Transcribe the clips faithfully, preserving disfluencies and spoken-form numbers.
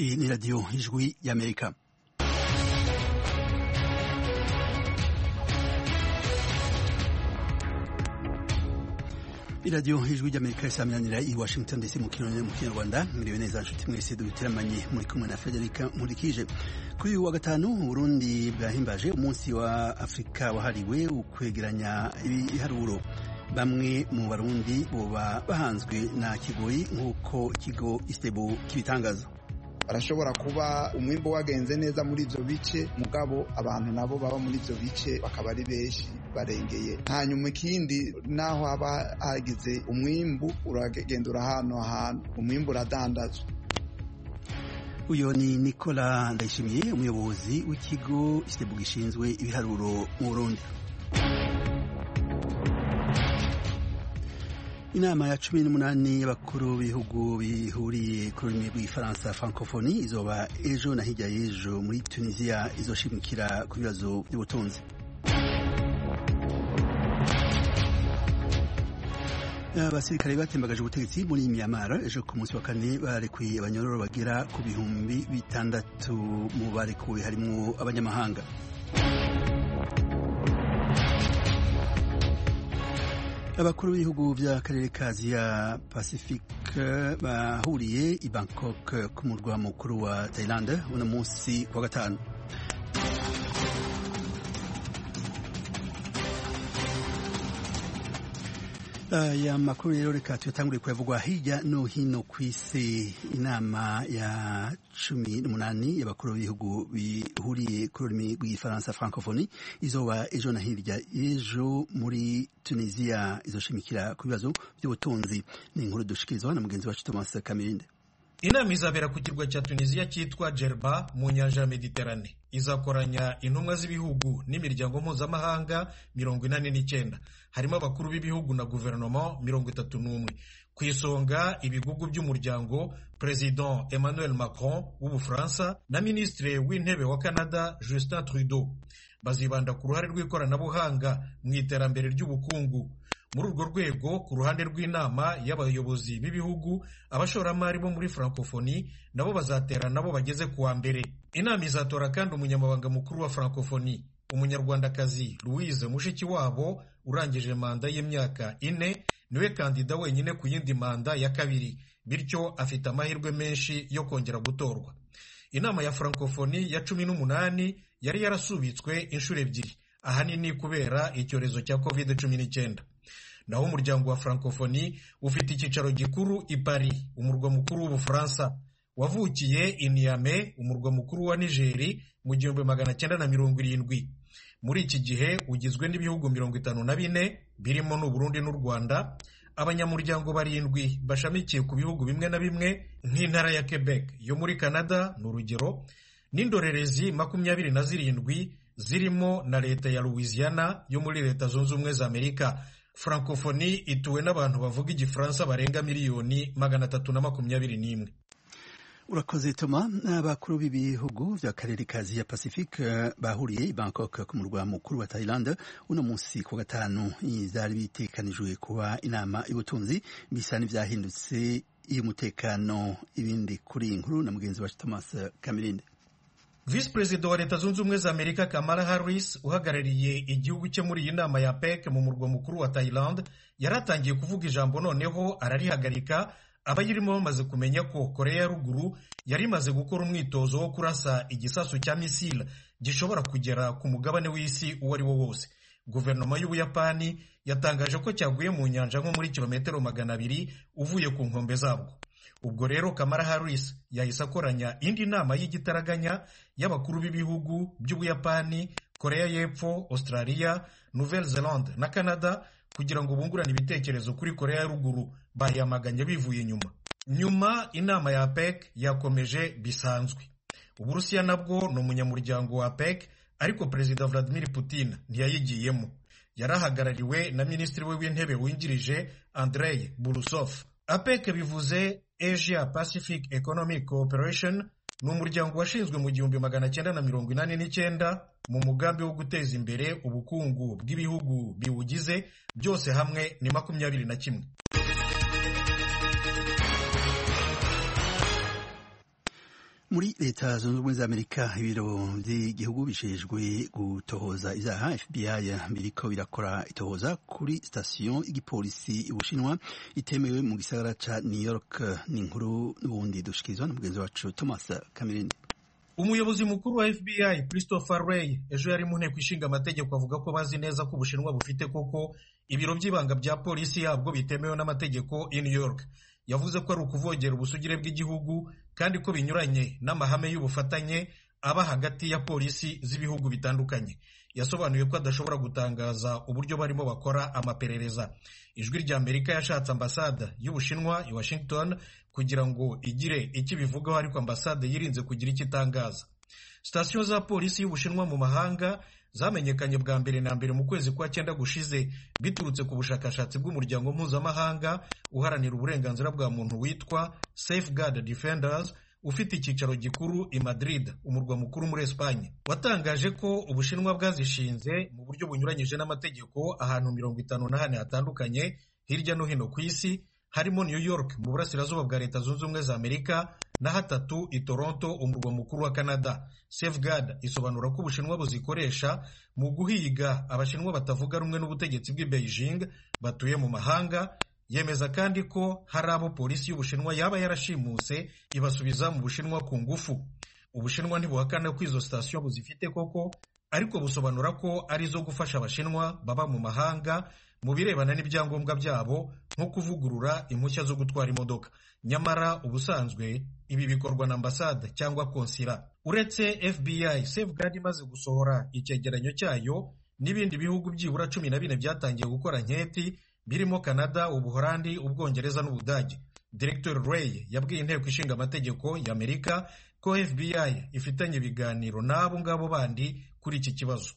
Iyi ni radiyo ijwi y'Amerika. iradiyo ijwi ry'Amerika risaminanira i Washington D C mu Kinyarwanda. Miriwe neza nshuti mwese duteramanye muri kumwe na Federica Nkurikije. Kuri uyu wa gatanu Burundi bwahimbaje umunsi wa Afrika wahariwe ukwegeranya ibiharuro. Bamwe mu Barundi boba bahanzwe na kigoyi nk'uko ikigo Istebo kibitangaza. Arashobora kuba umwimbo wagenze neza muri ivyo bice, mugabo abantu nabo baba muri ivyo bice bakaba ari benshi barengeye. Hanyuma ikindi naho haba hagize umwimbu uragendura hano ahantu umwimbu uradandazwa. Uyo ni Nicola Ndayishimiye, umuyobozi w'ikigo Istebo gishinzwe ibiharuro mu Burundi. Inama ya cumi n'umunani y'abakuru b'ibihugu bihuriye ku rurimi rw'igifaransa francophonie izoba ejo na hirya y'ejo muri Tunisia, izoshimikira ku bibazo by'ubutunzi. Abasirikare batembagaje ubutegetsi muri Myanmar ejo ku munsi wa kane barekuye abanyororo bagera ku bihumbi bitandatu, mu barekuwe harimwo abanyamahanga. Abakuru b'ibihugu by'akarere ka Asia Pacifique bahuriye i Bangkok ku murwa mukuru wa Thailand uno munsi wa gatanu. Aya makuru rero reka tuyatangure kuyavugwa hirya no hino kw'isi. Inama ya cumi n'umunani y'abakuru b'ibihugu bihuriye ku rurimi rw'igifaransa francophonie izoba ejo na hirya ejo muri Tunisia, izoshimikira ku bibazo by'ubutunzi. Ni inkuru dushikirizwa na mugenzi wacu Thomas Kamirinde. Inama izabera ku kirwa cya Tunisia cyitwa Jerba mu nyanja ya Mediterane. Izakoranya intumwa z'ibihugu n'imiryango mpuzamahanga mirongo inani n'icyenda, harimo abakuru b'ibihugu na guverinoma mirongo itatu n'umwe. Ku isonga ibigugu by'umuryango President Emmanuel Macron w'Ubufaransa na Minisitiri w'Intebe wa Canada Justin Trudeau. Bazibanda ku ruhare rw'ikoranabuhanga mu iterambere ry'ubukungu. Muri urwo rwego, ku ruhande rw'inama y'abayobozi b'ibihugu, abashoramari bo muri francophonie nabo bazatera nabo bageze kuwa mbere. Inama izatora kandi umunyamabanga mukuru wa francophonie, umunyarwandakazi Louise Mushikiwabo urangije manda y'imyaka ine, niwe kandida wenyine ku yindi manda ya kabiri, bityo afite amahirwe menshi yo kongera gutorwa. Inama ya francophonie ya cumi n'umunani yari yarasubitswe inshuro ebyiri, ahanini kubera icyorezo cya covid cumi n'icyenda. Naho umuryango wa francophonie ufite icyicaro gikuru i Paris, umurwa mukuru w'Ubufaransa. Wavukiye i Niamey, umurwa mukuru wa Nigeri, mu gihumbi magana cyenda na mirongo irindwi. Muri iki gihe ugizwe n'ibihugu mirongo itanu na bine birimo n'u Burundi n'u Rwanda. Abanyamuryango barindwi bashamikiye ku bihugu bimwe na bimwe nk'intara ya Quebec yo muri Canada n'urugero, n'indorerezi makumyabiri na zirindwi zirimo na leta ya Louisiana yo muri Leta Zunze Ubumwe za Amerika. Francophonie ituwe n'abantu bavuga igifaransa barenga miliyoni magana atatu na makumyabiri n'imwe. Urakoze Toma. Abakuru b'ibihugu by'akarere ka Asia Pacifique bahuriye i Bangkok ku murwa mukuru wa Thailand uno munsi ku gatanu. Izari bitekanijwe kuba inama y'ubutunzi, bisa n'ivyahindutse iy'umutekano. Ibindi kuri inkuru na mugenzi wacu Thomas Kamirinde. Vice President wa Leta Zunze Ubumwe za Amerika Kamala Harris uhagarariye igihugu cye muri iyi nama ya A P E C mu murwa mukuru wa Thailand yaratangiye kuvuga ijambo, noneho ararihagarika. Abayirimo bamaze kumenya ko Korea ya Ruguru yari imaze gukora umwitozo wo kurasa igisasu cya misile gishobora kugera ku mugabane w'isi uwo ari wo wose. Guverinoma y'Ubuyapani yatangaje ko cyaguye mu nyanja nko muri kilometero magana abiri uvuye ku nkombe zabwo. Ubwo rero Kamala Harris yahise akoranya indi nama y'igitaraganya y'abakuru b'ibihugu by'Ubuyapani, Korea y'Epfo, Australia, Nouvelle-Zélande na Canada kugira ngo bungurane ibitekerezo kuri Korea ya Ruguru. Bayamaganye bivuye inyuma. Nyuma inama ya A P E C yakomeje bisanzwe. Uburusiya nabwo ni umunyamuryango wa A P E C, ariko Perezida Vladimir Putin ntiyayigiyemo. Yarahagarariwe na Minisitiri we w'Intebe wungirije Andrei Borisov. A P E C bivuze Asia Pacific Economic Cooperation, ni umuryango washinzwe mu gihumbi magana cyenda na mirongo inani n'icyenda mu mugambi wo guteza imbere ubukungu bw'ibihugu biwugize, byose hamwe ni makumyabiri na kimwe. muri leta zunze ubumwe za amerika ibiro by'igihugu bijejwe gutohoza ivyaha F B I biriko birakora itohoza kuri sitasiyo y'igipolisi y'ubushinwa itemewe mu gisagara ca New York. Ni inkuru n'ubundi dushikirizwa na mugenzi wacu Thomas Kamirindi. Umuyobozi mukuru wa F B I Christopher Wray ejo yari mu nteko ishinga amategeko avuga ko bazi neza ko ubushinwa bufite koko ibiro by'ibanga bya polisi yabwo bitemewe n'amategeko i New York. Yavuze ko ari ukuvogera ubusugire bw'igihugu kandi ko binyuranye n'amahame y'ubufatanye aba hagati ya polisi z'ibihugu bitandukanye. Yasobanuye ko adashobora gutangaza uburyo barimo bakora amaperereza. Ijwi rya Amerika yashatse ambasade y'Ubushinwa i Washington kugira ngo igire icyo bivugaho, ariko ambasade yirinze kugira icyo itangaza. Sitasiyo za polisi y'Ubushinwa mu mahanga zamenyekanye bwa mbere na mbere mu kwezi kwa cyenda gushize biturutse ku bushakashatsi bw'umuryango mpuzamahanga uharanira uburenganzira bwa muntu witwa Safeguard Defenders ufite icyicaro gikuru i Madrid, umurwa mukuru muri Espanye. Watangaje ko Ubushinwa bwazishinze mu buryo bunyuranyije n'amategeko ahantu mirongo itanu na hane hatandukanye hirya no hino ku isi, harimo New York mu burasirazuba bwa Leta Zunze Ubumwe za Amerika na hatatu i Toronto, umurwa mukuru wa Canada. Safeguard isobanura ko Ubushinwa buzikoresha mu guhiga abashinwa batavuga rumwe n'ubutegetsi bw'i Beijing batuye mu mahanga. Yemeza kandi ko hari abo polisi y'Ubushinwa yaba yarashimuse ibasubiza mu Bushinwa ku ngufu. Ubushinwa ntibuhakana ko izo sitasiyo buzifite koko, ariko busobanura ko ari zo gufasha abashinwa baba mu mahanga mu birebana n'ibyangombwa byabo nko kuvugurura impushya zo gutwara imodoka. Nyamara ubusanzwe ibi bikorwa na ambasade cyangwa konsila. Uretse F B I, Safeguard imaze gusohora icyegeranyo cyayo, n'ibindi bihugu byibura cumi na bine byatangiye gukora nketi birimo Canada, Ubuholandi, Ubwongereza n'Ubudage. Director Wray yabwiye inteko ishinga amategeko ya Amerika ko F B I ifitanye ibiganiro n'abo ngabo bandi kuri iki kibazo.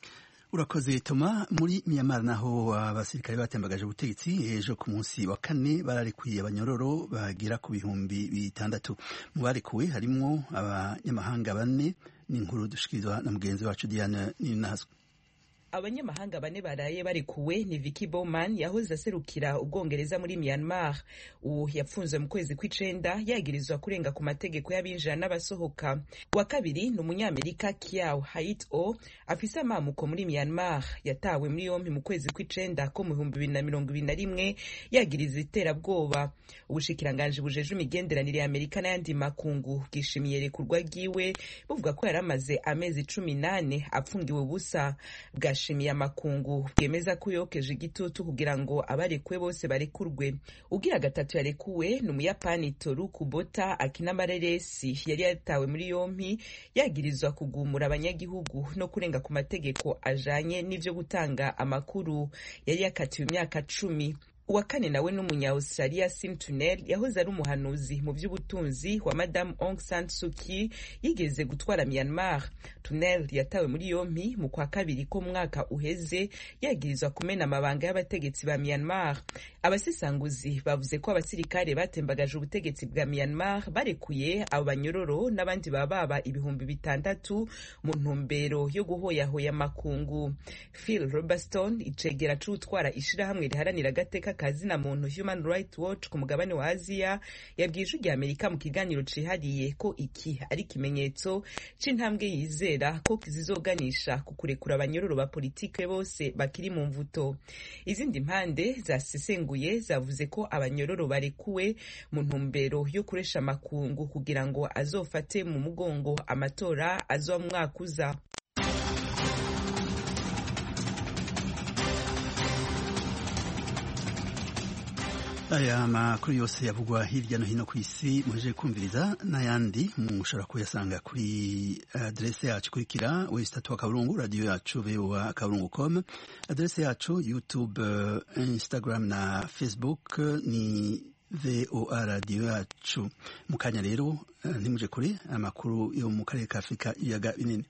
Urakoze Toma. Muri Myanmar naho abasirikare batembagaje ubutegetsi ejo ku munsi wa kane bararekuye abanyororo bagira ku bihumbi bitandatu. Mu barekuwe harimwo abanyamahanga bane. Ni inkuru dushikirizwa na mugenzi wacu Diane Ninazwe. Abanyamahanga bane baraye barekuwe ni Vicky Bowman yahoze aserukira Ubwongereza muri Myanmar. Uwo yapfunzwe mu kwezi kw'icenda yagirizwa kurenga ku mategeko y'abinjira n'abasohoka. Wa kabiri ni umunyamerika Kiau Hait-o afise amamuko muri Myanmar, yatawe muri yompi mu kwezi kw'icenda ko mu bihumbi bibiri na mirongo ibiri na rimwe yagiriza iterabwoba. Ubushikiranganje bujeje imigenderanire ya Amerika n'ayandi makungu bwishimiye rekurwa ryiwe buvuga ko yaramaze amezi cumi nane apfungiwe ubusa. Bwashimiye amakungu bwemeza ko yokeje igitutu kugira ngo abarekwe bose barekurwe. Ugira gatatu yarekuwe ni umuyapani Toru Kubota akina amareresi, yari yatawe muri yompi yagirizwa kugumura abanyagihugu no kurenga ku mategeko ajanye n'ivyo gutanga amakuru. Yari yakatiwe imyaka cumi. Uwa kane nawe n'umunya-Australia Sim Tunnel yahoze ari umuhanuzi mu by'ubutunzi wa Madame Aung San Suu Kyi yigeze gutwara Myanmar. Tunnel yatawe muri yompi mu kwa kabiri ko mwaka uheze yagirizwa kumena amabanga y'abategetsi ba Myanmar. Abasisanguzi bavuze ko abasirikare batembagaje ubutegetsi bwa Myanmar barekuye abo banyororo n'abandi bababa ibihumbi bitandatu mu ntumbero yo guhoyahoya makungu. Phil Robertson icegera c'utwara ishirahamwe riharanira agateka kazina muntu Human Rights Watch ku mugabane wa Aziya yabwiye ijwi rya Amerika mu kiganiro cihariye ko iki ari ikimenyetso c'intambwe yizera ko kizizoganisha ku kurekura abanyororo ba politike bose bakiri mu mvuto. Izindi mpande zasesenguye zavuze ko abanyororo barekuwe mu ntumbero yo kuresha amakungu kugira ngo azofate mu mugongo amatora azoba mu mwaka uza. Aya makuru yose yavugwa hirya no hino ku isi muje kumviriza n'ayandi mushobora kuyasanga kuri adresse yacu kurikira website wa Kaburungu, radio yacu V O A kaburungu dot com, adresse yacu YouTube, Instagram na Facebook ni V O A radio yacu. Mukanya rero ntimuje kure amakuru yo mu karere ka Afrika iyaga binini.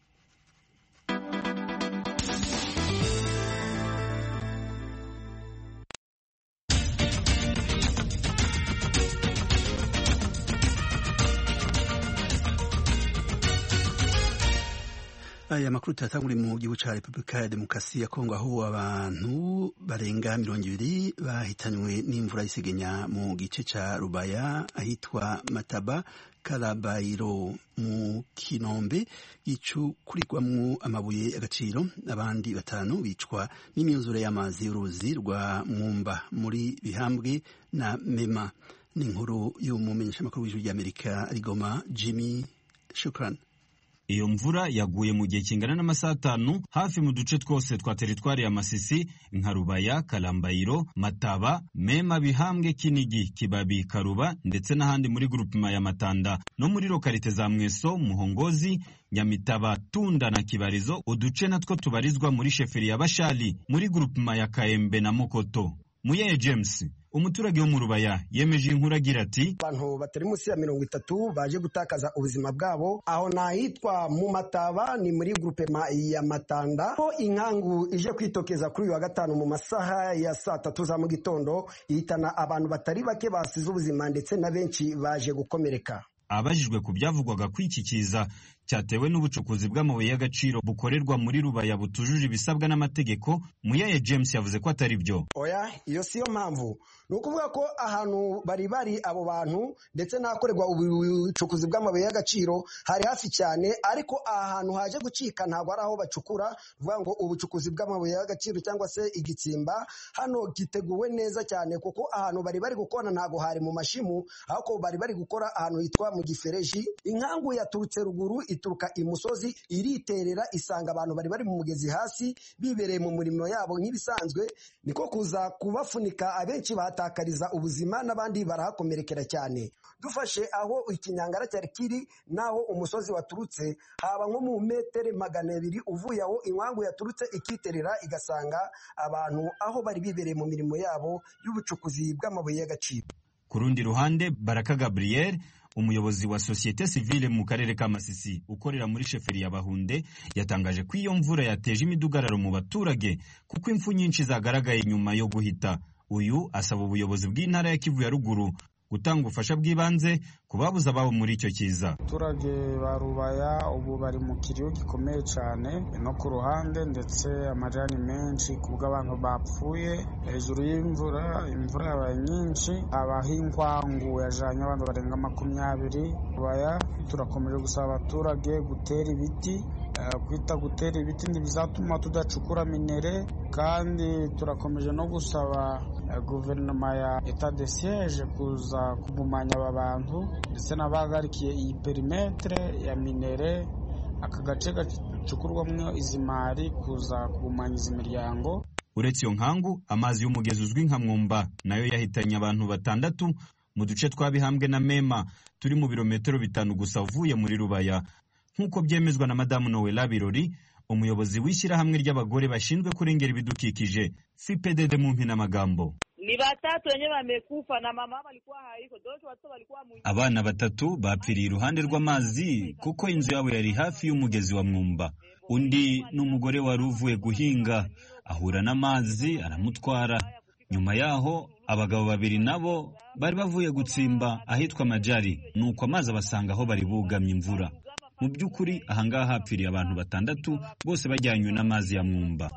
aya makuru turatangura mu gihugu ca Republika ya Demokarasi ya Kongo aho abantu barenga mirongo ibiri bahitanywe n'imvura y'isegenya mu gice ca Rubaya ahitwa Mataba Kalabayiro mu Kinombe gicukurirwamwo amabuye y'agaciro. Abandi batanu bicwa n'imyuzure y'amazi y'uruzi rwa Mwumba muri Bihambwe na Mema. Ni inkuru y'umumenyeshamakuru w'ijwi ry'Amerika Rigoma Jimmy Shukran. Iyo mvura yaguye mu gihe kingana n'amasaha atanu hafi mu duce twose twa teritwari ya Masisi nka Rubaya, Kalambayiro, Mataba, Mema, Bihambwe, Kinigi, Kibabi, Karuba ndetse n'ahandi muri groupement ya Matanda no muri lokalite za Mweso, Muhongozi, Nyamitaba, Tunda na Kibarizo. Uduce natwo tubarizwa muri sheferi ya Bashali muri groupement ya Kaembe na Mokoto. Muyeye James, umuturage wo mu Rubaya, yemeje inkuru agira ati abantu batari munsi ya mirongo itatu baje gutakaza ubuzima bwabo aho nahitwa mu Mataba ni muri groupement ya Matanda ko inkangu ije kwitokeza kuri uyu wa gatanu mu masaha ya saa tatu za mu gitondo ihitana abantu batari bake basize ubuzima ndetse na benshi baje gukomereka. Abajijwe ku byavugwaga kwikikiza cyatewe n'ubucukuzi bw'amabuye y'agaciro bukorerwa muri Rubaya butujuje ibisabwa n'amategeko, Muyeye James yavuze ko atari byo. Oya, iyo siyo mpamvu. Nukuvuga ko ahantu bari bari abo bantu ndetse nakorerwa ubucukuzi bw'amabuye y'agaciro hari hafi cyane, ariko ahantu haje gucika ntabwo ari aho bacukura. Vuga ngo ubucukuzi bw'amabuye y'agaciro cyangwa se igitsimba hano giteguwe neza cyane, kuko ahantu bari bari gukora ntabwo hari mu mashimu, ahubwo bari bari gukora ahantu hitwa mu gifereji. Inkangu yaturutse ruguru ituruka imusozi iriterera isanga abantu bari bari mu mugezi hasi bibereye mu murimo yabo nk'ibisanzwe, niko kuza kubafunika abenshi batakariza ubuzima n'abandi barahakomerekera cyane. Dufashe aho ikinyangara cyari kiri naho umusozi waturutse haba nko mu metere magana abiri uvuye aho inkangu yaturutse ikiterera igasanga abantu aho bari bibereye mu mirimo yabo y'ubucukuzi bw'amabuye y'agaciro. Ku rundi ruhande, Baraka Gabriel, umuyobozi wa societe civile mu karere ka Masisi ukorera muri sheferi ya Bahunde, yatangaje ko iyo mvura yateje imidugararo mu baturage kuko impfu nyinshi zagaragaye nyuma yo guhita. Uyu asaba ubuyobozi bw'intara ya Kivu ya ruguru gutanga ubufasha bw'ibanze kubabuza babo muri icyo kiza. Abaturage ba Rubaya ubu bari mu kiriyo gikomeye cyane no ku ruhande, ndetse amajani menshi kubwo abantu bapfuye hejuru y'imvura. Imvura yabaye nyinshi, abahingwangu yajanye abantu barenga makumyabiri. Rubaya turakomeje gusaba abaturage gutera ibiti, kwita gutera ibiti ntibizatuma tudacukura minere, kandi turakomeje no gusaba guverinoma ya etat de siège kuza kugumanya aba bantu ndetse n'abagarikiye iyi perimetre ya minere, aka gace gacukurwamwo izi mari kuza kugumanya izi miryango. Uretse iyo nkangu, amazi y'umugezi uzwi nka Mwumba nayo yahitanye abantu batandatu mu duce twa Bihambwe na Mema turi mu birometero bitanu gusa uvuye muri Rubaya, nk'uko byemezwa na Madamu Noela Birori, umuyobozi w'ishyirahamwe ry'abagore bashinzwe kurengera ibidukikije C P D D mu mpina magambo. Ni batatu wenyewe wamekufa na mama walikuwa haiko, doto watoto walikuwa mu. Abana batatu bapfiriye iruhande rw'amazi kuko inzu yabo yari hafi y'umugezi wa Mwumba. Undi n'umugore wari uvuye guhinga ahura n'amazi aramutwara. Nyuma yaho abagabo babiri nabo bari bavuye gutsimba ahitwa Majari, nuko amazi abasanga aho bari bugamye imvura. Mu by'ukuri ahangaha hapfiriye abantu batandatu bose bajyanywe n'amazi ya Mwumba.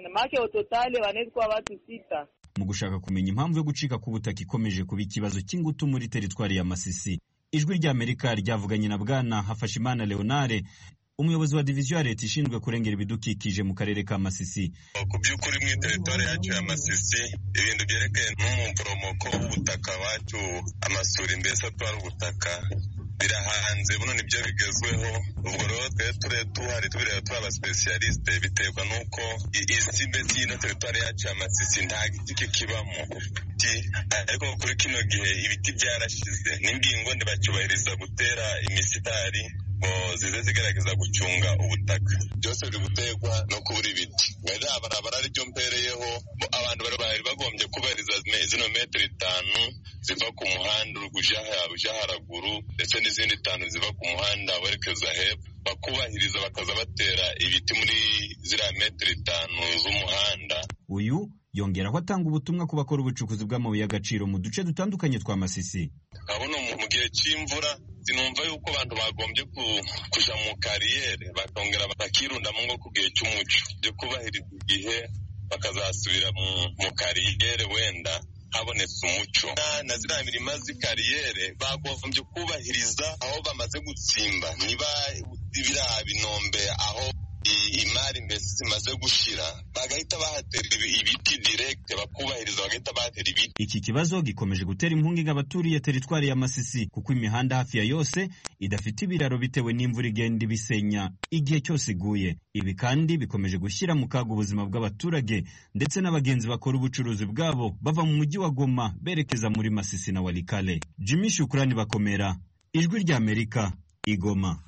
Mu gushaka kumenya impamvu yo gucika k'ubutaka ikomeje kuba ikibazo cy'ingutu muri teritwari ya Masisi, ijwi ry'Amerika ryavuganye na Bwana Hafashimana Leonare, umuyobozi wa diviziyo ya leta ishinzwe kurengera ibidukikije mu karere ka Masisi. Ku by'ukuri mu teritwari yacu ya Masisi ibintu byerekeye n'umumporomoko w'ubutaka wacu, amasuri mbese atwara ubutaka birahanze, buno nibyo bigezweho. Ubwo rero twe ture tuhari tubireba tuba abasipesiyaliste, biterwa n'uko isi mbese y'ino teritwari yacu ya Masisi nta giti kikibamo, ariko kuri kino gihe ibiti byarashize n'ingingo ntibacyubahiriza gutera imisitari ngo zize zigerageza gucunga ubutaka. Byose biri guterwa no kubura ibiti. Ngari abarabara ari byo mpereyeho, abantu bari bagombye kubahiriza zino metero itanu ziva ku muhanda uja haraguru ndetse n'izindi itanu ziva ku muhanda werekeza hepfo, bakubahiriza bakaza batera ibiti muri ziriya metero itanu z'umuhanda. Uyu yongeraho atanga ubutumwa ku bakora ubucukuzi bw'amabuye y'agaciro mu duce dutandukanye twa Masisi. Abona mu gihe cy'imvura sinumva yuko abantu bagombye kuja mu kariyeri bakongera bakirundamo ngo ku gihe cy'umuco byo kubahiriza igihe bakazasubira mu kariyeri wenda habonetse umuco na ziriya mirima z'ikariyere bagombye kubahiriza aho bamaze gutsimba niba biriya binombe aho imari mbese zimaze gushira bagahita bahatera ibiti direct bakubahiriza bagahita bahatera ibiti. Iki kibazo gikomeje gutera impungenge abaturiye teritwari ya Masisi kuko imihanda hafi ya yose idafite ibiraro bitewe n'imvura igenda ibisenya igihe cyose iguye. Ibi kandi bikomeje gushyira mu kaga ubuzima bw'abaturage ndetse n'abagenzi bakora ubucuruzi bwabo bava mu mujyi wa Goma berekeza muri Masisi na Walikale. Jimmy Shukrani Bakomera, Ijwi rya Amerika, Igoma.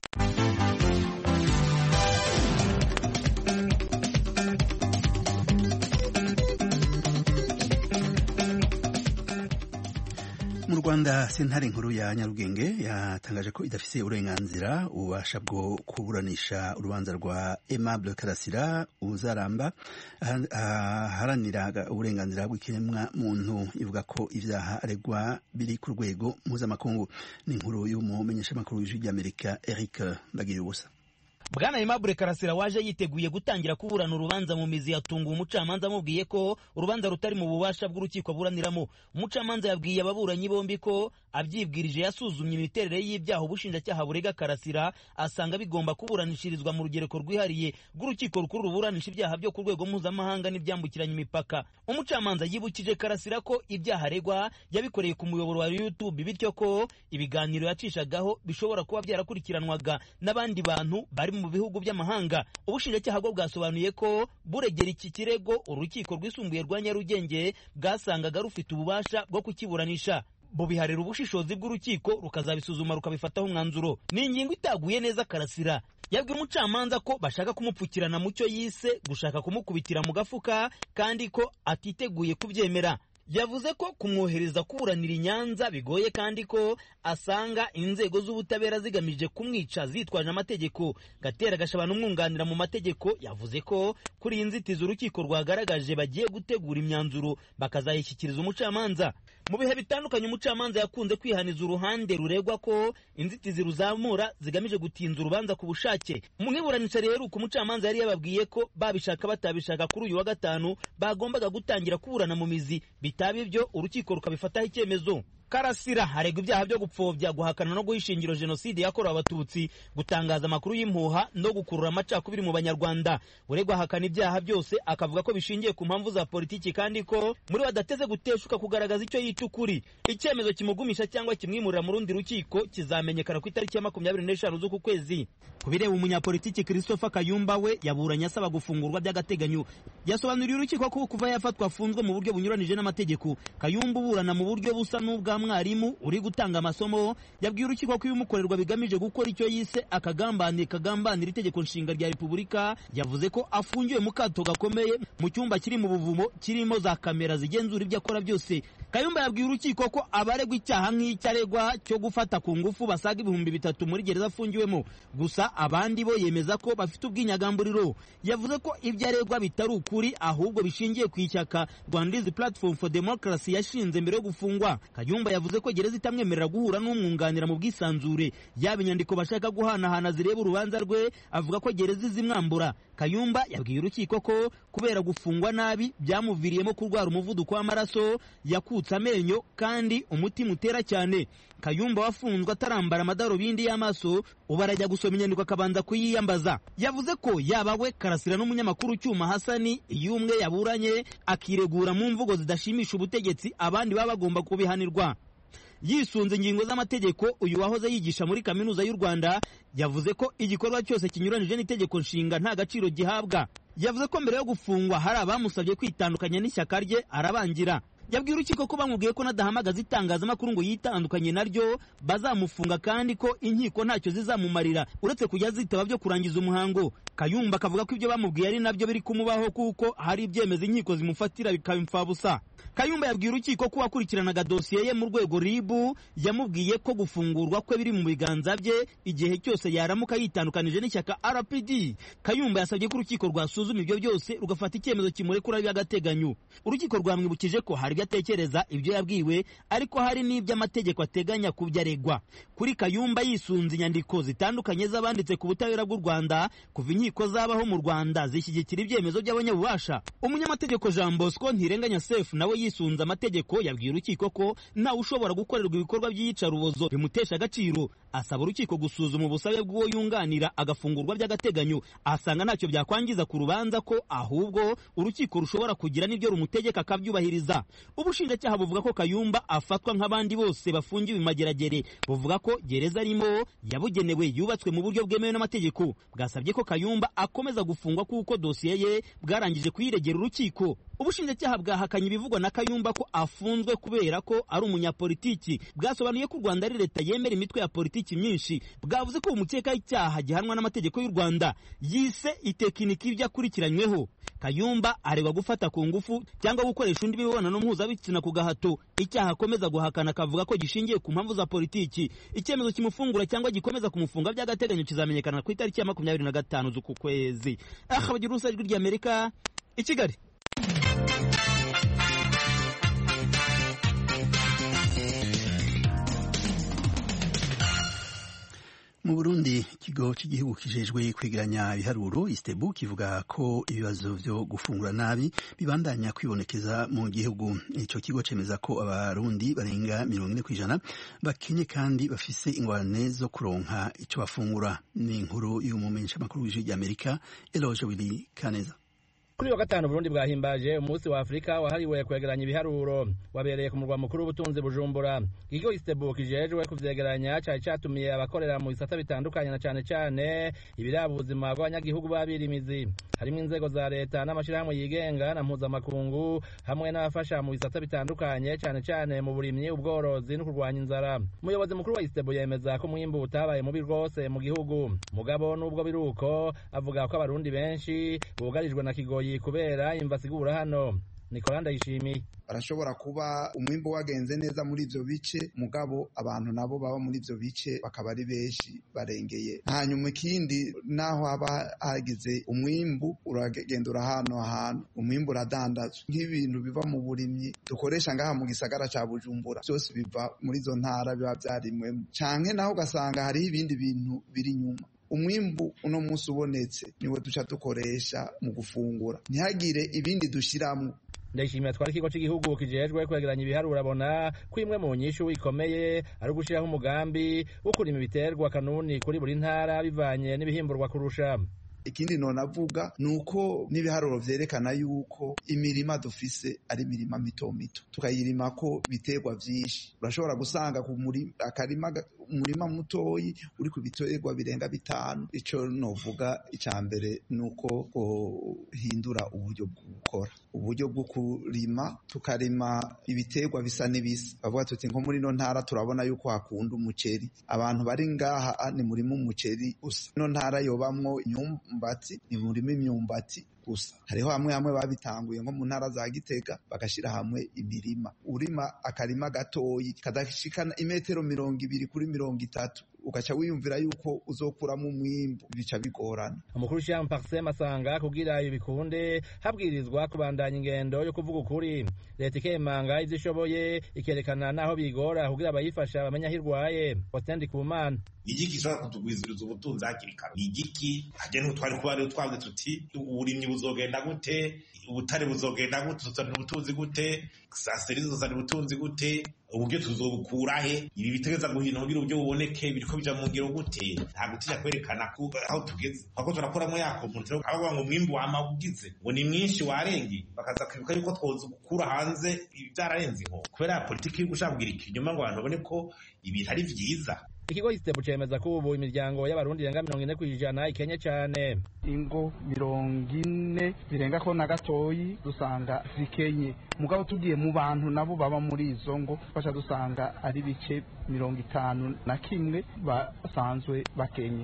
Mu Rwanda sentare nkuru ya Nyarugenge yatangaje ko idafise uburenganzira ubasha bwo kuburanisha urubanza rwa Aimable Karasira uzaramba haranira uburenganzira bw'ikiremwa muntu, ivuga ko ivyaha aregwa biri ku rwego mpuzamakungu. Ni inkuru y'umumenyesha makuru w'Ijwi ry'Amerika Eric Bagiriubusa. Bwana Aimable Karasira waje yiteguye gutangira kuburana urubanza mu mizi yatunga umucamanza amubwiye ko urubanza rutari mu bubasha bw'urukiko buraniramo. Umucamanza yabwiye ababuranyi bombi ko abyibwirije yasuzumye imiterere y'ibyaha ubushinjacyaha burega Karasira asanga bigomba kuburanishirizwa mu rugereko rwihariye rw'urukiko rukuru ruburanisha ibyaha byo ku rwego mpuzamahanga n'ibyambukiranya imipaka. Umucamanza yibukije Karasira ko ibyaha aregwa yabikoreye ku muyoboro wa YouTube, bityo ko ibiganiro yacishagaho bishobora kuba byarakurikiranwaga n'abandi bantu bari mu bihugu by'amahanga. Ubushinjacyaha bwo bwasobanuye ko buregera iki kirego urukiko rwisumbuye rwa Nyarugenge bwasangaga rufite ububasha bwo kukiburanisha. Bubiharira ubushishozi bw'urukiko rukazabisuzuma rukabifataho umwanzuro. Ni ingingo itaguye neza Karasira. Yabwiye umucamanza ko bashaka kumupfukirana mu cyo yise gushaka kumukubitira mu gafuka kandi ko atiteguye kubyemera. Yavuze ko kumwohereza kuburanira i Nyanza bigoye kandi ko asanga inzego z'ubutabera zigamije kumwica zitwaje amategeko. Gatera Gashabana umwunganira mu mategeko yavuze ko kuri inzitizi urukiko rwagaragaje bagiye gutegura imyanzuro bakazayishyikiriza umucamanza. Mu bihe bitandukanye umucamanza yakunze kwihaniza uruhande ruregwa ko inzitizi ruzamura zigamije gutinza urubanza ku bushake. Mu iburanisha rero uko umucamanza yari yababwiye ko babishaka batabishaka kuri uyu wa gatanu bagombaga gutangira kuburana mu mizi, bitaba ibyo urukiko rukabifataho icyemezo. Karasira haregwa ibyaha byo gupfobya, guhakana no guhishingiro jenoside yakorewe abatutsi, gutangaza amakuru y'impuha no gukurura amacakubiri mu banyarwanda. Uregwa ahakana ibyaha byose akavuga ko bishingiye ku mpamvu za politiki kandi ko muri badateze guteshuka kugaragaza icyo yita ukuri. Icyemezo kimugumisha cyangwa kimwimurira mu rundi rukiko kizamenyekana ku itariki ya makumyabiri n'eshanu z'uku kwezi. Kubireba umunyapolitiki Christopher Kayumba we yaburanye asaba gufungurwa by'agateganyo. Yasobanuriye urukiko ko kuva yafatwa afunzwe mu buryo bunyuranije n'amategeko. Kayumba uburana mu buryo busa n'ubwa mwarimu uri gutanga amasomo yabwiye urukiko ko ibimukorerwa bigamije gukora icyo yise akagambane kagambanira itegeko nshinga rya Repubulika. Yavuze ko afungiwe mu kato gakomeye mu cyumba kiri mu buvumo kirimo za kamera zigenzura ibyo akora byose. Kayumba yabwiye urukiko ko abaregwa icyaha nk'icyaregwa cyo gufata ku ngufu basaga ibihumbi bitatu muri gereza afungiwemo, gusa abandi bo yemeza ko bafite ubwinyagamburiro. Yavuze ko ibyo aregwa bitari ukuri ahubwo bishingiye ku ishyaka Rwandese Platform for Democracy yashinze mbere yo gufungwa. Kayumba yavuze ko gereza itamwemerera guhura n'umwunganira mu bwisanzure, yaba inyandiko bashaka guhanahana zireba urubanza rwe avuga ko gereza izimwambura. Kayumba yabwiye urukiko ko kubera gufungwa nabi byamuviriyemo kurwara umuvuduko w'amaraso, yakutse amenyo kandi umutima utera cyane. Kayumba wafunzwe atarambara amadarubindi y'amaso ubu arajya gusoma inyandiko akabanza kuyiyambaza. Yavuze ko yaba we Karasira n'umunyamakuru Cyuma Hasani iyo umwe yaburanye akiregura mu mvugo zidashimisha ubutegetsi abandi baba bagomba kubihanirwa. Yisunze ingingo z'amategeko, uyu wahoze yigisha muri kaminuza y'u Rwanda yavuze ko igikorwa cyose kinyuranije n'itegeko nshinga nta gaciro gihabwa. Yavuze ko mbere yo gufungwa hari abamusabye kwitandukanya n'ishyaka rye arabangira. Yabwiye urukiko ko bamubwiye ko nadahamagaza itangazamakuru ngo yitandukanye naryo bazamufunga kandi ko inkiko ntacyo zizamumarira uretse kujya zitaba byo kurangiza umuhango. Kayumba akavuga ko ibyo bamubwiye ari nabyo biri kumubaho kuko hari ibyemeza inkiko zimufatira bikaba imfabusa. Kayumba yabwiye urukiko ko wakurikiranaga dosiye ye mu rwego R I B yamubwiye ko gufungurwa kwe biri mu biganza bye igihe cyose yaramuka yitandukanije n'ishyaka R P D. Kayumba yasabye ko urukiko rwasuzuma ibyo byose rugafata icyemezo kimurekura by'agateganyo. Urukiko rwamwibukije ko hari gatekereza ibyo yabwiwe ariko hari n'ibyo amategeko ateganya kubyaregwa. Kuri Kayumba yisunze inyandiko zitandukanye z'abanditse ku butabera bw'u Rwanda kuva inkiko zabaho mu Rwanda zishyigikira ibyemezo by'abanyabubasha. Umunyamategeko Jean Bosco Ntirenganya Sefu nawe yisunze amategeko yabwiye urukiko ko nta ushobora gukorerwa ibikorwa by'iyicarubozo bimutesha agaciro. Asaba urukiko gusuzuma ubusabe bw'uwo yunganira agafungurwa by'agateganyo. Asanga ntacyo byakwangiza ku rubanza ko ahubwo urukiko rushobora kugira n'ibyo rumutegeka akabyubahiriza. Ubushinjacyaha buvuga ko Kayumba afatwa nk'abandi bose bafungiwe imageragere. Buvuga ko gereza arimo yabugenewe yubatswe mu buryo bwemewe n'amategeko. Bwasabye ko Kayumba akomeza gufungwa kuko dosiye ye bwarangije kuyiregera urukiko. Ubushinjacyaha bwahakanye ibivugwa na Kayumba ko afunzwe kubera ko ari umunyapolitiki. Bwasobanuye ko u Rwanda ari leta yemera imitwe ya politiki myinshi. Bwavuze ko umukeka icyaha gihanwa n'amategeko y'u Rwanda yise itekiniki ibyo akurikiranyweho. Kayumba aregwa gufata ku ngufu cyangwa gukoresha undi mibonano mpuzabitsina ku gahato. Icyaha akomeza guhakana akavuga ko gishingiye ku mpamvu za politiki. Icyemezo kimufungura cyangwa gikomeza kumufunga by'agateganyo kizamenyekana ku itariki ya makumyabiri na gatanu z'uku kwezi. Aha bagira urusa rw'irya Amerika i Kigali. Mu Burundi ikigo cy'igihugu kijejwe kwegeranya ibiharuro Istebu kivuga ko ibibazo byo gufungura nabi bibandanya kwibonekeza mu gihugu. Ico kigo cemeza ko abarundi barenga mirongo ine kw'ijana bakenye kandi bafise ingorane zo kuronka ico bafungura. Ni inkuru y'umumenyesha makuru w'ijwi ry'Amerika Eloge Willy Kaneza. Kuri wa gatanu Burundi bwahimbaje umunsi wa Afrika wahariwe kwegeranya ibiharuro wabereye ku murwa mukuru w'ubutunzi Bujumbura. Ikigo Istebu kijejwe kuvyegeranya cyari cyatumiye abakorera mu bisata bitandukanye na cyane cyane ibiraba ubuzima bw'abanyagihugu babirimizi. Harimo inzego za leta n'amashirahamwe yigenga na mpuzamakungu hamwe n'abafasha mu bisata bitandukanye cyane cyane mu burimyi, ubworozi no kurwanya inzara. Umuyobozi mukuru wa Istebu yemeza ko mwimbu utabaye mubi rwose mu gihugu. Mugabo nubwo biruko avuga ko abarundi benshi bugarijwe na kigoyi kubera imvasigura hano. Nicola Ndayishimiye barashobora kuba umwimbo wagenze neza muri ivyo bice mugabo abantu nabo baba muri ivyo bice bakaba ari benshi barengeye. Hanyuma ikindi naho haba hagize umwimbu uragenda urahano ahantu umwimbu uradandazwa nk'ibintu biva mu burimyi dukoresha ngaha mu gisagara ca Bujumbura byose biva muri izo ntara biba vyarimwemo canke naho ugasanga hariho ibindi bintu biri nyuma. Umwimbu uno munsi ubonetse niwe duca dukoresha mu gufungura ntihagire ibindi dushiramwo. Ndayishimiye twari ikigo cy'igihugu kijejwe kwegeranya ibiharuro abona ko imwe mu nyishu ikomeye ari ugushiraho umugambi wo kurima ibiterwa kanuni kuri buri ntara bivanye n'ibihimburwa kurusha. Ikindi nonavuga nuko n'ibiharuro vyerekana yuko imirima dufise ari imirima mito mito tukayirima ko biterwa vyinshi. Urashobora gusanga ku muri akarima umurima mutoyi uri ku biterwa birenga bitanu. Ico novuga icambere nuko hindura uburyo bwo gukora uburyo bwo kurima tukarima ibiterwa bisa n'ibisa. Bavuga tuti nko muri no ntara turabona yuko hakunda umuceri, abantu bari ngaha ni murima umuceri gusa. No ntara yobamwo imyumbati ni murima imyumbati gusa. Hariho hamwe hamwe babitanguye nko mu ntara za Gitega bagashira hamwe imirima. Urima akarima gatoyi kadashikana imetero mirongo ibiri kuri mirongo itatu ugaca wiyumvira yuko uzokuramo umwimbu bica bigorana. Umukuru Jean Parsem asanga kugira ibikunde habwirizwa kubandanya ingendo yo kuvuga ukuri. Leta ikemanga izishoboye ikerekana naho bigora kugira abayifasha bamenya hirwaye. Ostendi Kumana igiki gishobora kutugwiziriza ubutunzi hakiri kare igiki haje ntutwari kuba ari twabwe tuti uburimyi buzogenda gute, ubutare buzogenda gute, tuzana ubutunzi gute, saseri zozana ubutunzi gute, uburyo tuzobukurahe, ibi bitegeza guhina kugira uburyo buboneke biriko bija mu ngiro gute. Nta gutinya kwerekana ko aho tugeze ahubwo turakoramo yako muntu aho ngo mwimbu wamabugize ngo ni mwinshi warengi bakaza kwibuka yuko twoza gukura hanze ibyararenze nko kubera politiki yo gushaka kugira ikinyuma ngo abantu babone ko ibintu ari vyiza. Ikigo Istebu cemeza ko ubu imiryango y'abarundi irenga mirongo ine kw'ijana ikenye cane. Ingo mirongo ine zirenga ko na gatoyi dusanga zikenye. Mugabo tugiye mu bantu nabo baba muri izo ngo fasha dusanga ari bice mirongo itanu na kimwe basanzwe bakenye.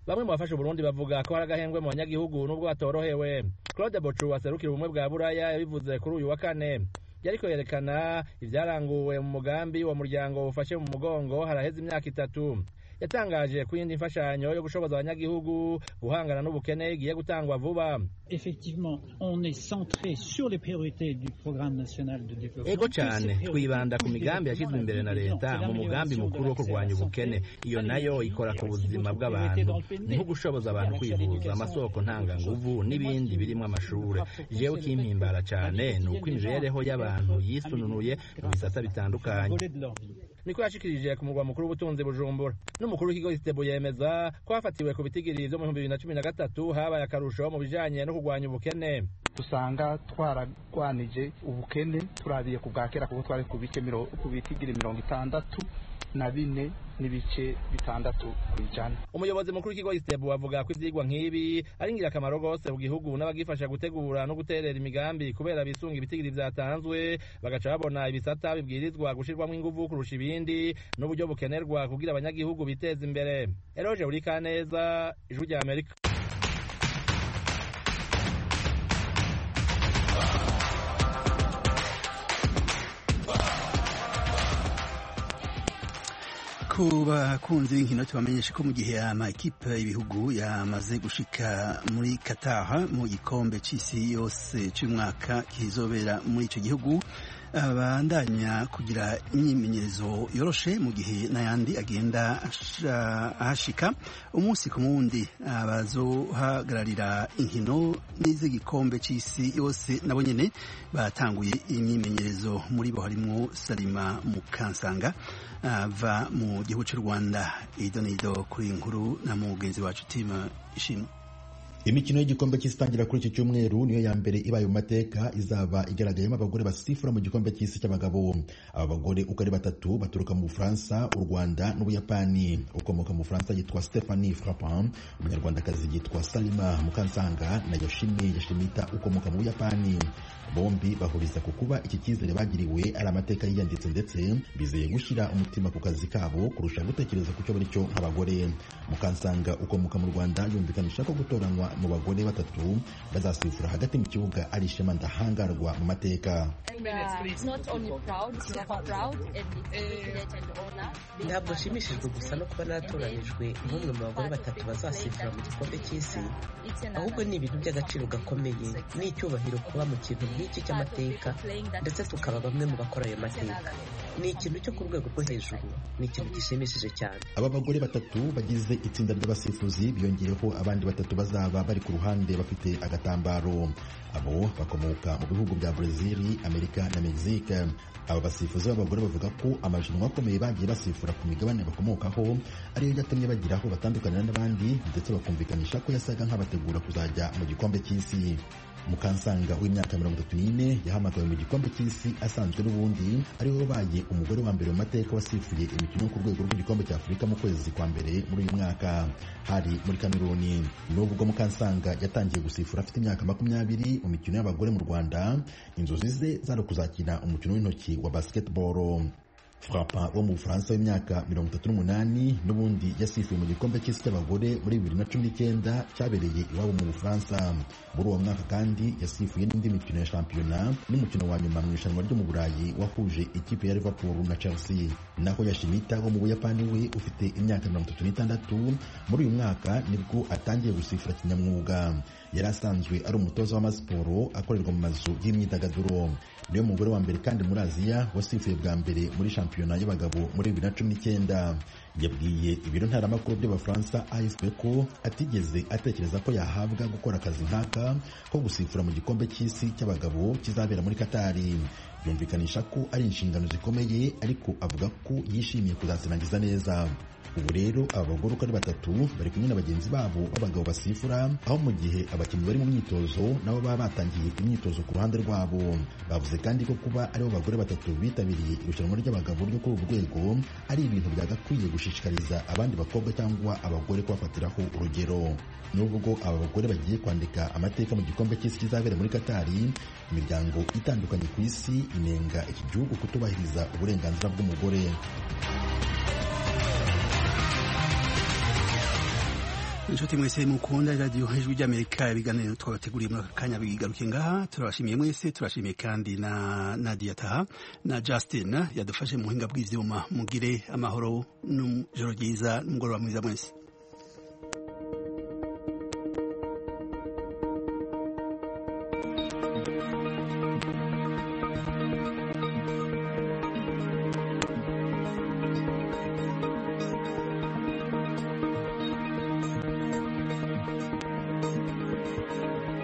bamwe mu bafashe Burundi bavuga ko hari agahengwe mu banyagihugu n'ubwo batorohewe. Claude Bocu aserukira ubumwe bwa Buraya yabivuze kuri uyu wa kane, yariko yerekana ivyaranguwe mu mugambi wa muryango ufashe mu mugongo haraheze imyaka itatu. Yatangaje ko iyindi mfashanyo yo gushoboza abanyagihugu guhangana n'ubukene igiye gutangwa vuba. Effectivement, on est centré sur les priorités du programme national de développement. Ego cyane twibanda ku migambi yashyizwe imbere na leta mu mugambi mukuru wo kurwanya ubukene. Iyo nayo ikora ku buzima bw'abantu, niho gushoboza abantu kwivuza, amasoko ntanganguvu n'ibindi birimo amashure. Jewe kimpimbara cyane ni uko imibereho y'abantu yisununuye mu bisata bitandukanye. Niko yashikirije ku murwa mukuru w'ubutunzi Bujumbura. N'umukuru w'ikigo Istebu yemeza ko hafatiwe ku bitigiri vyo mu bihumbi bibiri na cumi na gatatu habaye akarusho mu bijanye no kurwanya ubukene. Usanga twaragwanije ubukene turabiye ku bwa kera kuko twari ku bice ku bitigiri mirongo itandatu na bine n'ibice bitandatu kwijana. Umuyobozi mukuru w'ikigo Istebu avuga ko ivyigwa nk'ibi ari ingirakamaro gose mu gihugu n'abagifasha gutegura no guterera imigambi kubera bisunga ibitigiri vyatanzwe bagaca babona ibisata bibwirizwa gushirwamo inguvu kurusha ibindi n'uburyo bukenerwa kugira abanyagihugu biteza imbere. Eroje Urikaneza, Ijwi rya Amerika. ku bakunzi b'inkino tubamenyesha ko mu gihe amakipe y'ibihugu yamaze gushika muri Qatar mu gikombe c'isi yose c'umwaka kizobera muri ico gihugu abandanya kugira imyimenyerezo yoroshe mu gihe n'ayandi agenda ahashika umunsi ku mundi abazohagararira inkino n'iz'igikombe c'isi yose nabo nyene batanguye imyimenyerezo. Muri bo harimwo Salima Mukansanga ava mu gihugu cy'u Rwanda. Idonido kuri inkuru na mugenzi wacu Tima Ishimwe. Imikino y'igikombe cy'isi itangira kuri iki cyumweru niyo ya mbere ibaye mu mateka izaba igaragayemo abagore basifura mu gikombe cy'isi cy'abagabo. Aba bagore uko ari batatu baturuka mu Bufaransa, u Rwanda n'Ubuyapani. Ukomoka mu Bufaransa yitwa Stephanie Frappin, umunyarwandakazi yitwa Salima Mukansanga na Yoshimi Yashimita ukomoka mu Buyapani. Bombi bahuriza ku kuba iki cyizere bagiriwe ari amateka yiyanditse ndetse bizeye gushyira umutima ku kazi kabo kurusha gutekereza ku cyo bari cyo nk'abagore. Mukansanga ukomoka mu Rwanda yumvikanisha ko gutoranywa mu bagore batatu bazasifura hagati mu kibuga ari ishema ndahangarwa mu mateka. Ntabwo nshimishijwe gusa no kuba natoranijwe nk'umwe mu bagore batatu bazasifura mu gikombe cy'isi, ahubwo ni ibintu by'agaciro gakomeye n'icyubahiro kuba mu kintu nk'iki cy'amateka ndetse tukaba bamwe mu bakora ayo mateka. Ni ikintu cyo ku rwego rwo hejuru, ni ikintu gishimishije cyane. Aba bagore batatu bagize itsinda ry'abasifuzi biyongeyeho abandi batatu bazaba bari ku ruhande bafite agatambaro. Abo bakomoka mu bihugu bya Brazil, Amerika na Mexique. Aba basifuzi b'abagore bavuga ko amarushanwa akomeye bagiye basifura ku migabane bakomokaho ariyo yatumye bagira aho batandukanira n'abandi ndetse bakumvikanisha ko yasaga nk'abategura kuzajya mu gikombe cy'isi. Mukansanga w'imyaka mirongo itatu n'ine yahamagawe mu gikombe cy'isi asanzwe n'ubundi ariwe wabaye umugore wa mbere mu mateka wasifuye imikino ku rwego rw'igikombe cya Afurika mu kwezi kwa mbere muri uyu mwaka. Hari muri Kameruni. Nubwo Mukansanga yatangiye gusifura afite imyaka makumyabiri mu mikino y'abagore mu Rwanda, inzozi ze zari kuzakina umukino w'intoki wa basketball. Frappa wo mu Bufaransa w'imyaka mirongo itatu n'umunani n'ubundi yasifuye mu gikombe cy'isi cy'abagore muri bibiri na cumi n'icyenda cyabereye iwabo mu Bufaransa. Muri uwo mwaka kandi yasifuye n'indi mikino ya shampiyona n'umukino wa nyuma mu irushanwa ryo mu Burayi wahuje ikipe ya Liverpool na Chelsea. Naho Yashimita wo mu Buyapani we ufite imyaka mirongo itatu n'itandatu muri uyu mwaka nibwo atangiye gusifura kinyamwuga. Yari asanzwe ari umutoza w'amasiporo akorerwa mu mazu y'imyidagaduro. Niyo mugore wa mbere kandi muri Aziya wasifuye bwa mbere muri shampiyona y'abagabo muri bibiri na cumi n'icyenda. Yabwiye ibiro ntaramakuru by'Abafaransa A F P ko atigeze atekereza ko yahabwa gukora akazi nk'aka ko gusifura mu gikombe cy'isi cy'abagabo kizabera muri Katari. Yumvikanisha ko ari inshingano zikomeye ariko avuga ko yishimiye kuzazirangiza neza. Ubu rero aba bagore uko ari batatu bari kumwe na bagenzi babo b'abagabo basifura, aho mu gihe abakinnyi bari mu myitozo nabo baba batangiye imyitozo ku ruhande rwabo. Bavuze kandi ko kuba aribo bagore batatu bitabiriye irushanwa ry'abagabo ryo kuri ubu rwego ari ibintu byagakwiye gushishikariza abandi bakobwa cyangwa abagore kubafatiraho urugero. Nubwo aba bagore bagiye kwandika amateka mu gikombe cy'isi kizabera muri Katari, imiryango itandukanye ku isi inenga iki gihugu kutubahiriza uburenganzira bw'umugore. inshuti mwese mukunda iradiyo ijwi ry'Amerika ibiganiro twabateguriye muri aka kanya bigaruke ngaha turabashimiye mwese turashimiye kandi na Nadia Taha na Justin yadufashe mu buhinga bw'ivyuma mugire amahoro n'ijoro ryiza n'umugoroba mwiza mwese